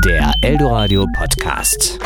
Der Eldoradio Podcast.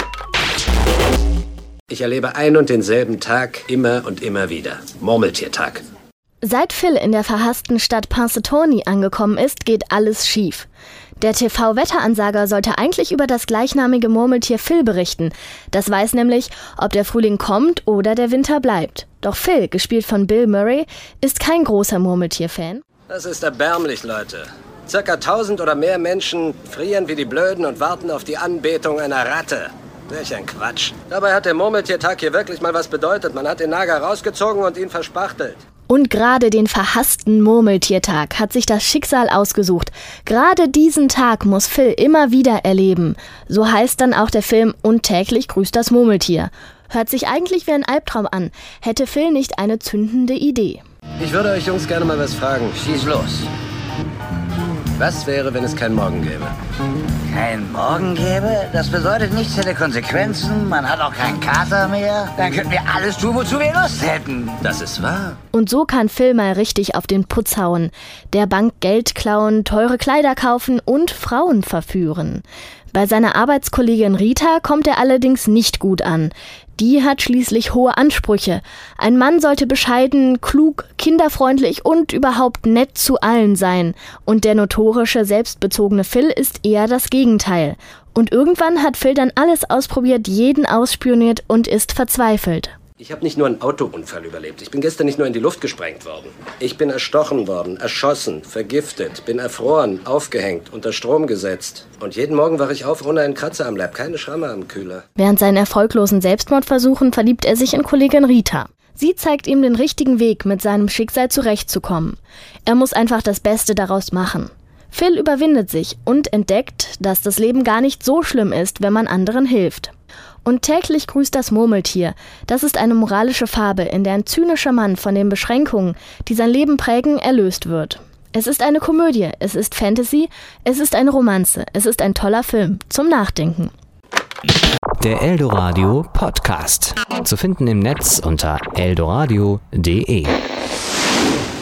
Ich erlebe ein und denselben Tag immer und immer wieder. Murmeltiertag. Seit Phil in der verhassten Stadt Punxsutawney angekommen ist, geht alles schief. Der TV-Wetteransager sollte eigentlich über das gleichnamige Murmeltier Phil berichten. Das weiß nämlich, ob der Frühling kommt oder der Winter bleibt. Doch Phil, gespielt von Bill Murray, ist kein großer Murmeltier-Fan. Das ist erbärmlich, Leute. Circa 1000 oder mehr Menschen frieren wie die Blöden und warten auf die Anbetung einer Ratte. Welch ein Quatsch. Dabei hat der Murmeltiertag hier wirklich mal was bedeutet. Man hat den Nager rausgezogen und ihn verspachtelt. Und gerade den verhassten Murmeltiertag hat sich das Schicksal ausgesucht. Gerade diesen Tag muss Phil immer wieder erleben. So heißt dann auch der Film Und täglich grüßt das Murmeltier. Hört sich eigentlich wie ein Albtraum an, hätte Phil nicht eine zündende Idee. Ich würde euch Jungs gerne mal was fragen. Schieß los. Was wäre, wenn es keinen Morgen gäbe? Kein Morgen gäbe? Das bedeutet nichts hätte Konsequenzen, man hat auch keinen Kater mehr. Dann könnten wir alles tun, wozu wir Lust hätten. Das ist wahr. Und so kann Phil mal richtig auf den Putz hauen. Der Bank Geld klauen, teure Kleider kaufen und Frauen verführen. Bei seiner Arbeitskollegin Rita kommt er allerdings nicht gut an. Die hat schließlich hohe Ansprüche. Ein Mann sollte bescheiden, klug, kinderfreundlich und überhaupt nett zu allen sein. Und der notorische, selbstbezogene Phil ist eher das Gegenteil. Und irgendwann hat Phil dann alles ausprobiert, jeden ausspioniert und ist verzweifelt. Ich habe nicht nur einen Autounfall überlebt. Ich bin gestern nicht nur in die Luft gesprengt worden. Ich bin erstochen worden, erschossen, vergiftet, bin erfroren, aufgehängt, unter Strom gesetzt. Und jeden Morgen wache ich auf ohne einen Kratzer am Leib, keine Schramme am Kühler. Während seinen erfolglosen Selbstmordversuchen verliebt er sich in Kollegin Rita. Sie zeigt ihm den richtigen Weg, mit seinem Schicksal zurechtzukommen. Er muss einfach das Beste daraus machen. Phil überwindet sich und entdeckt, dass das Leben gar nicht so schlimm ist, wenn man anderen hilft. Und täglich grüßt das Murmeltier. Das ist eine moralische Fabel, in der ein zynischer Mann von den Beschränkungen, die sein Leben prägen, erlöst wird. Es ist eine Komödie, es ist Fantasy, es ist eine Romanze, es ist ein toller Film zum Nachdenken. Der Eldoradio Podcast. Zu finden im Netz unter eldoradio.de.